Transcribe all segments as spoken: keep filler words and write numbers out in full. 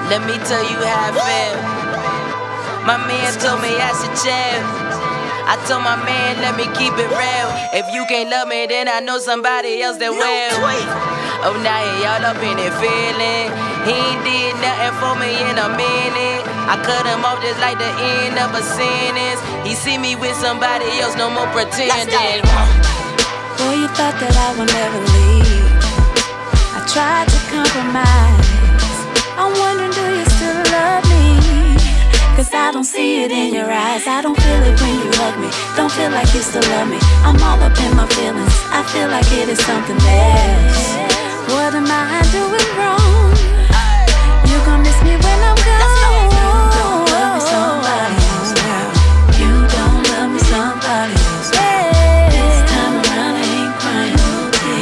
Let me tell you how I feel. My man told me I should chill. I told my man, let me keep it real. If you can't love me, then I know somebody else that will. Oh, now he all up in it feeling. He ain't did nothing for me in a minute. I cut him off just like the end of a sentence. He see me with somebody else, no more pretending. Boy, you thought that I would never leave. I tried to compromise. I'm wondering, do you still love me? Cause I don't see it in your eyes. I don't feel it when you hug me. Don't feel like you still love me. I'm all up in my feelings. I feel like it is something else. What am I doing wrong? You gon' miss me when I'm gone. You don't love me somebody else now. You don't love me somebody else now. This time around I ain't crying no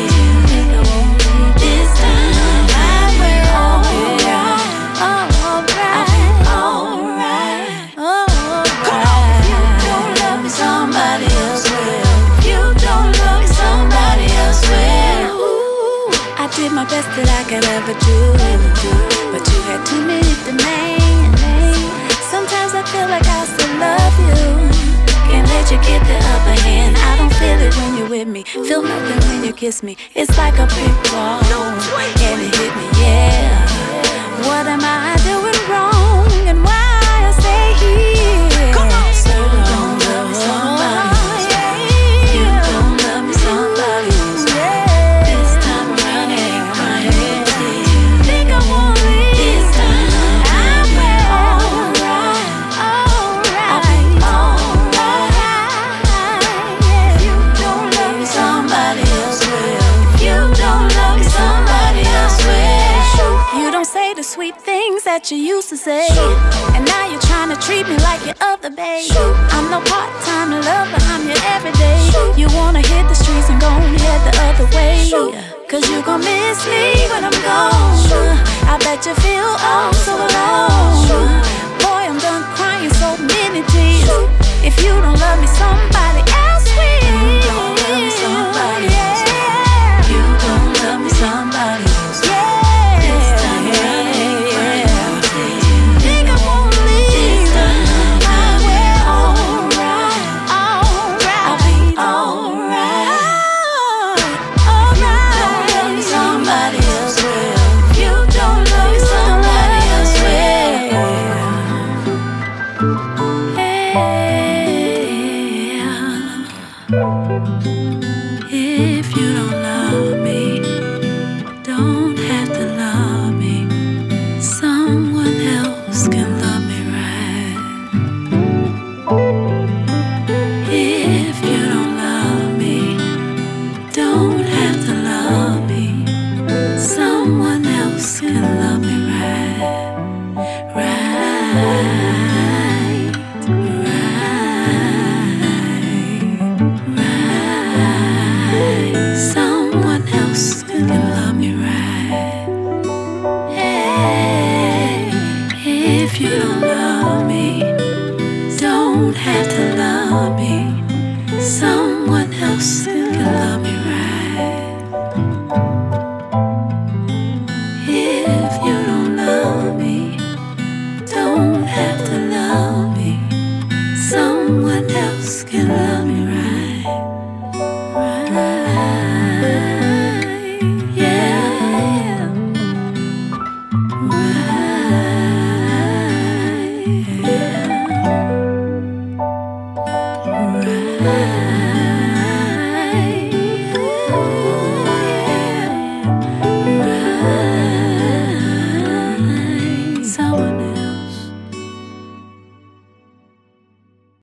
tears. This time I will. Alright, alright, alright, alright. If you don't love me, somebody else will. If you don't love me, somebody else will. I did my best that I could ever do, but you had too many demands. Sometimes I feel like I still love you. Can't let you get the upper hand. I don't feel it when you're with me. Feel nothing when you kiss me. It's like a brick wall, and it hit me, yeah. What am I doing wrong, and why I stay here? Come on, so you don't love me somebody else. You don't love me somebody else. This time around I ain't crying no tears. Think I won't leave. This time I will. Alright, alright, I'll be alright. If you don't love me, somebody else will. If you don't love me, somebody else will. You don't say the sweet things that you used to say, and now you're trying to treat me like your other babe. I'm no part-time lover, I'm your everyday. You wanna hit the streets and go and head the other way, cause you gon' miss me when I'm gone. I bet you feel oh so alone. Boy, I'm done crying so many tears. If you don't love me, somebody else will. You don't love me, somebody else will. You don't love me, somebody else will. This time around I ain't crying no tears. Think I won't leave. This time I will. Alright, alright, I'll be alright. Alright, if you don't love me, somebody else will. If you don't love me, somebody else will. If you don't love me, don't have to love me. Someone else can love me right. If you don't love me, don't have to love me. Someone else can love me right. Right. Someone else can love me right. Hey, if you don't love me, don't have to love me. Someone else